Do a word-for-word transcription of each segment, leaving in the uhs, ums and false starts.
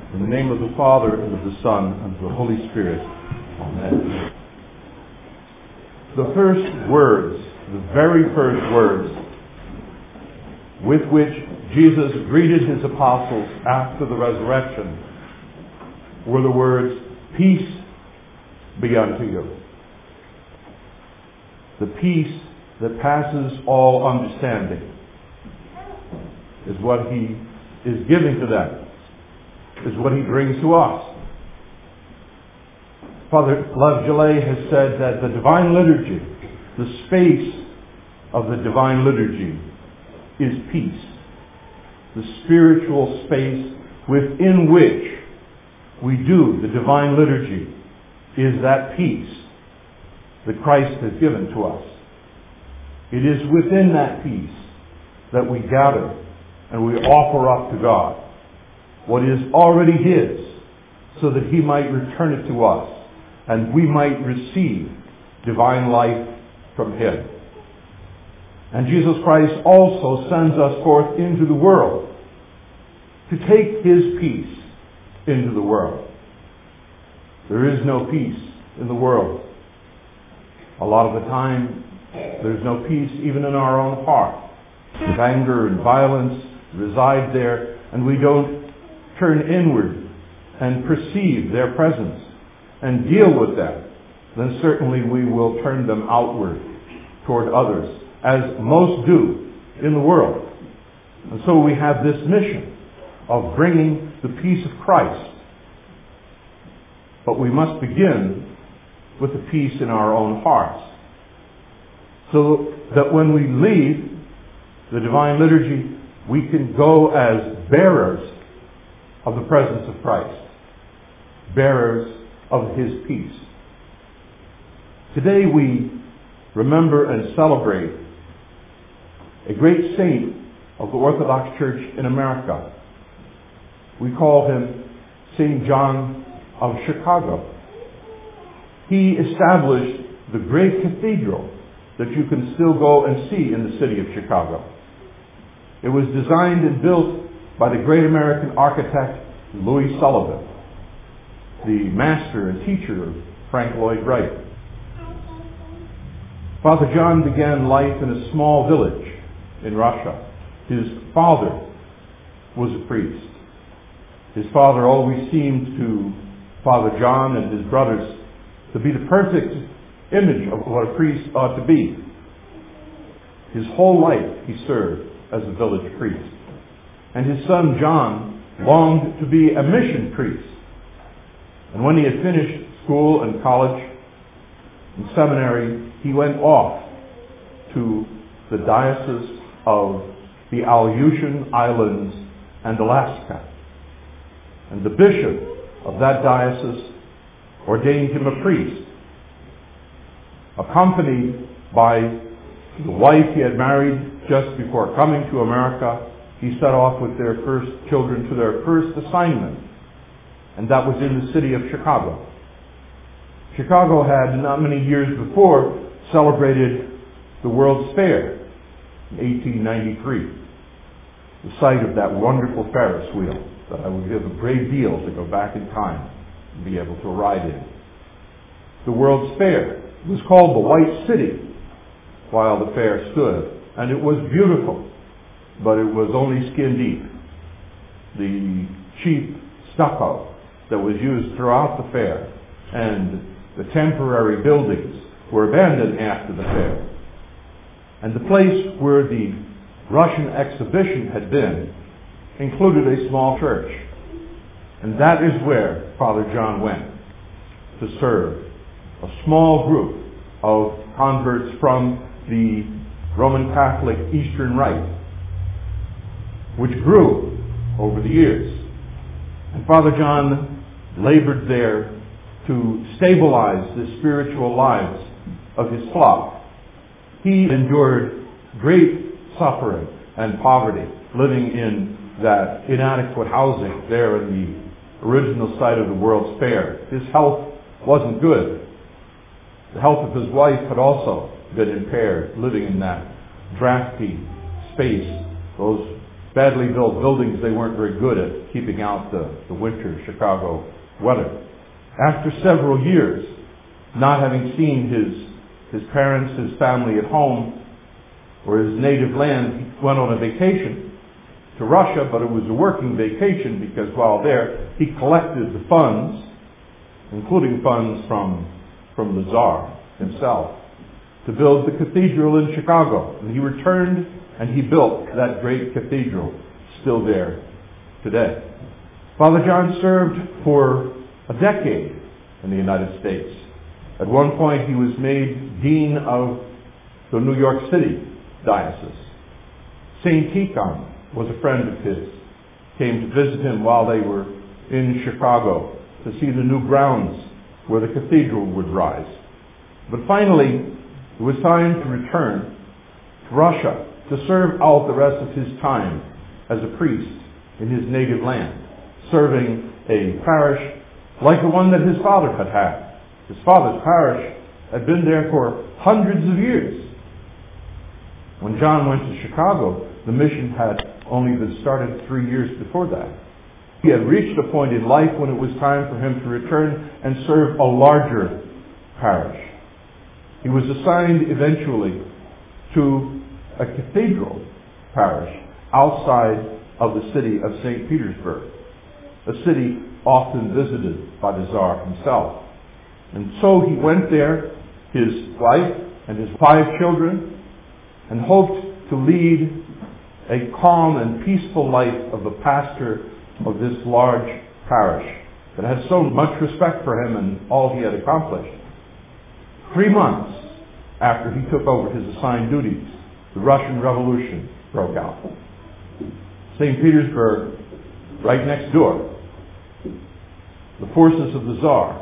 In the name of the Father, and of the Son, and of the Holy Spirit. Amen. The first words, the very first words with which Jesus greeted his apostles after the resurrection were the words, "Peace be unto you." The peace that passes all understanding is what he is giving to them, is what he brings to us. Father Lavallee has said that the divine liturgy, the space of the divine liturgy, is peace. The spiritual space within which we do the divine liturgy is that peace that Christ has given to us. It is within that peace that we gather and we offer up to God what is already his, so that he might return it to us and we might receive divine life from him. And Jesus Christ also sends us forth into the world to take his peace into the world. There is no peace in the world. A lot of the time, there's no peace even in our own heart. Anger and violence reside there, and we don't turn inward and perceive their presence and deal with them. Then certainly we will turn them outward toward others, as most do in the world. And so we have this mission of bringing the peace of Christ. But we must begin with the peace in our own hearts, so that when we leave the divine liturgy, we can go as bearers of the presence of Christ, bearers of his peace. Today we remember and celebrate a great saint of the Orthodox Church in America. We call him Saint John of Chicago. He established the great cathedral that you can still go and see in the city of Chicago. It was designed and built by the great American architect Louis Sullivan, the master and teacher of Frank Lloyd Wright. Father John began life in a small village in Russia. His father was a priest. His father always seemed to Father John and his brothers to be the perfect image of what a priest ought to be. His whole life he served as a village priest. And his son John longed to be a mission priest. And when he had finished school and college and seminary, he went off to the diocese of the Aleutian Islands and Alaska. And the bishop of that diocese ordained him a priest. Accompanied by the wife he had married just before coming to America, he set off with their first children to their first assignment, and that was in the city of Chicago. Chicago had, not many years before, celebrated the World's Fair in eighteen ninety-three, the site of that wonderful Ferris wheel that I would give a great deal to go back in time and be able to ride in. The World's Fair was called the White City while the fair stood, and it was beautiful, but it was only skin deep. The cheap stucco that was used throughout the fair and the temporary buildings were abandoned after the fair. And the place where the Russian exhibition had been included a small church. And that is where Father John went to serve a small group of converts from the Roman Catholic Eastern Rite, which grew over the years. And Father John labored there to stabilize the spiritual lives of his flock. He endured great suffering and poverty, living in that inadequate housing there in the original site of the World's Fair. His health wasn't good. The health of his wife had also been impaired, living in that drafty space, those badly built buildings. They weren't very good at keeping out the, the winter Chicago weather. After several years, not having seen his, his parents, his family at home, or his native land, he went on a vacation to Russia, but it was a working vacation because while there, he collected the funds, including funds from, from the Tsar himself, to build the cathedral in Chicago. And he returned and he built that great cathedral, still there today. Father John served for a decade in the United States. At one point he was made dean of the New York City diocese. Saint Tikhon was a friend of his, came to visit him while they were in Chicago to see the new grounds where the cathedral would rise. But finally, it was time to return to Russia to serve out the rest of his time as a priest in his native land, serving a parish like the one that his father had had. His father's parish had been there for hundreds of years. When John went to Chicago, the mission had only been started three years before that. He had reached a point in life when it was time for him to return and serve a larger parish. He was assigned eventually to a cathedral parish outside of the city of Saint Petersburg, a city often visited by the Tsar himself. And so he went there, his wife and his five children, and hoped to lead a calm and peaceful life of the pastor of this large parish that had so much respect for him and all he had accomplished. Three months after he took over his assigned duties, the Russian Revolution broke out. Saint Petersburg, right next door, the forces of the Tsar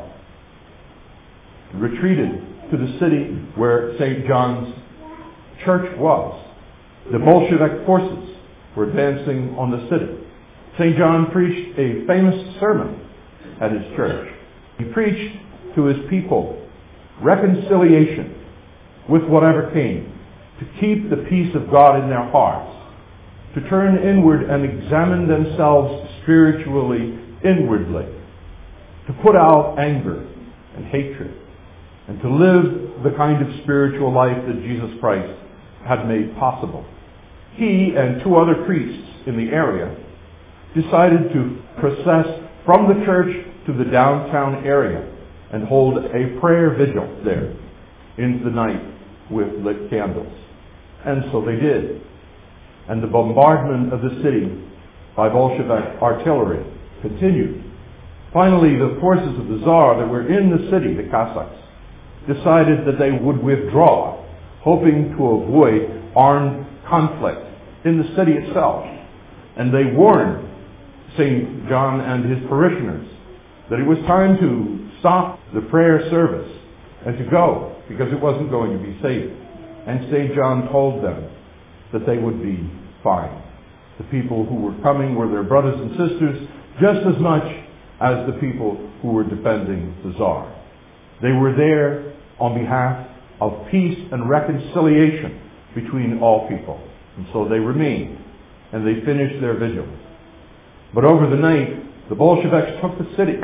retreated to the city where Saint John's church was. The Bolshevik forces were advancing on the city. Saint John preached a famous sermon at his church. He preached to his people reconciliation with whatever came, to keep the peace of God in their hearts, to turn inward and examine themselves spiritually inwardly, to put out anger and hatred, and to live the kind of spiritual life that Jesus Christ had made possible. He and two other priests in the area decided to process from the church to the downtown area and hold a prayer vigil there into the night with lit candles. And so they did. And the bombardment of the city by Bolshevik artillery continued. Finally, the forces of the Tsar that were in the city, the Cossacks, decided that they would withdraw, hoping to avoid armed conflict in the city itself. And they warned Saint John and his parishioners that it was time to stop the prayer service and to go, because it wasn't going to be safe. And Saint John told them that they would be fine. The people who were coming were their brothers and sisters just as much as the people who were defending the Tsar. They were there on behalf of peace and reconciliation between all people. And so they remained, and they finished their vigil. But over the night, the Bolsheviks took the city,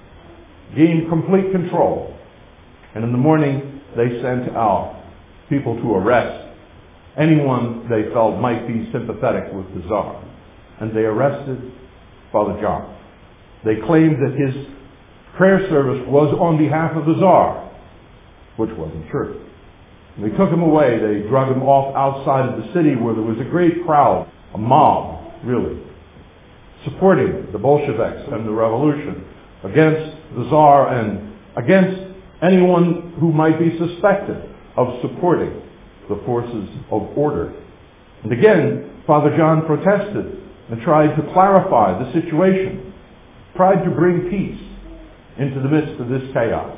gained complete control, and in the morning they sent out people to arrest anyone they felt might be sympathetic with the Tsar. And they arrested Father John. They claimed that his prayer service was on behalf of the Tsar, which wasn't true. And they took him away. They drug him off outside of the city where there was a great crowd, a mob, really, supporting the Bolsheviks and the revolution against the Tsar and against anyone who might be suspected of supporting the forces of order. And again, Father John protested and tried to clarify the situation, tried to bring peace into the midst of this chaos.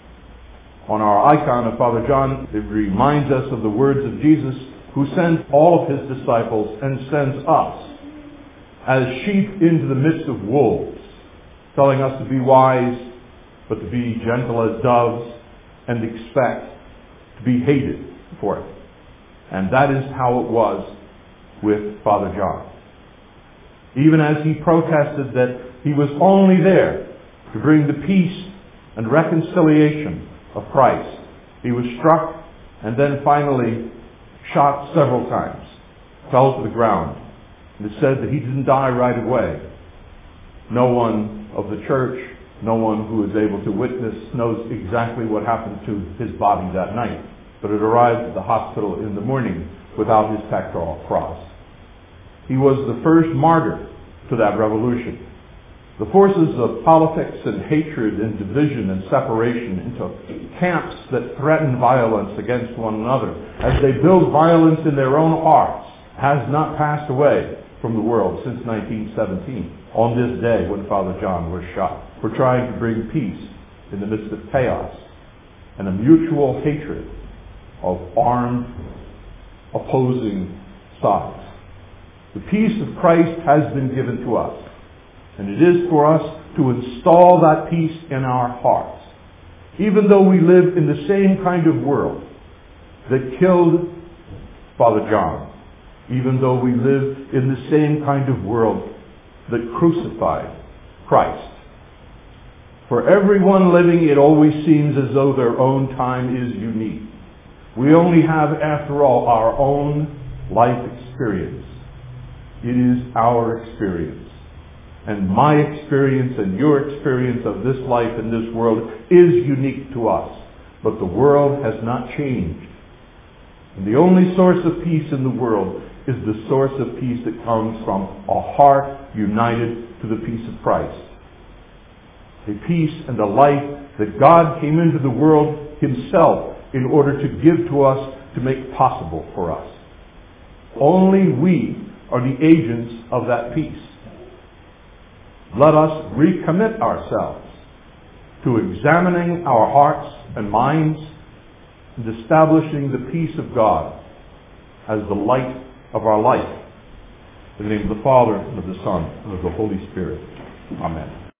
On our icon of Father John, it reminds us of the words of Jesus, who sent all of his disciples and sends us as sheep into the midst of wolves, telling us to be wise, but to be gentle as doves, and expect to be hated for it. And that is how it was with Father John. even as he protested that he was only there to bring the peace and reconciliation of Christ. He was struck and then finally shot several times, fell to the ground. And it said that he didn't die right away. No one of the church, no one who is able to witness, knows exactly what happened to his body that night. But it arrived at the hospital in the morning without his pectoral cross. He was the first martyr to that revolution. The forces of politics and hatred and division and separation into camps that threaten violence against one another as they build violence in their own hearts has not passed away from the world since nineteen seventeen, on this day when Father John was shot. We're trying to bring peace in the midst of chaos and a mutual hatred of armed, opposing sides. The peace of Christ has been given to us, and it is for us to install that peace in our hearts. Even though we live in the same kind of world that killed Father John, even though we live in the same kind of world that crucified Christ. For everyone living, it always seems as though their own time is unique. We only have, after all, our own life experience. It is our experience. And my experience and your experience of this life in this world is unique to us. But the world has not changed. And the only source of peace in the world is the source of peace that comes from a heart united to the peace of Christ. A peace and a life that God came into the world himself in order to give to us, to make possible for us. Only we are the agents of that peace. Let us recommit ourselves to examining our hearts and minds and establishing the peace of God as the light of our life. In the name of the Father, and of the Son, and of the Holy Spirit. Amen.